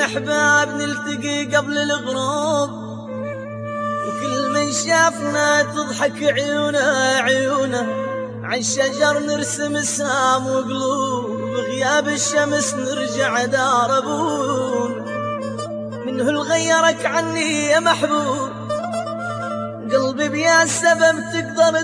الأحباب نلتقي قبل الغروب، وكل من شافنا تضحك عيونه، عالشجر نرسم سهام وقلوب، بغياب الشمس نرجع دار أبونا. من هو غيرك عني يا محبوب، قلبي بيا السبب تقدر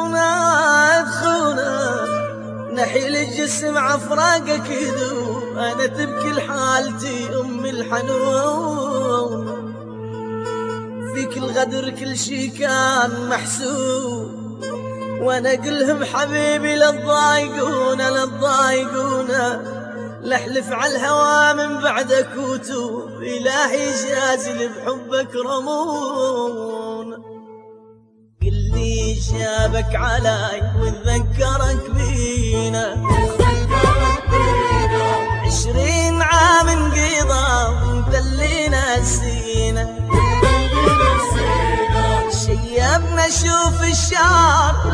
تخونا، نحيل الجسم عفراقك يذوب، أنا تبكي لحالتي أم الحنون. فيك الغدر كل شي كان محسوب، وانا اقلهم حبيبي لا تضايقونا، لحلف على الهوى من بعدك وتوب، إلهي جازل بحبك رمون. قل لي شابك علي وتذكرك بينا، 20 عام انقضى وانت اللي نسينا، شيبنا شوف الشعر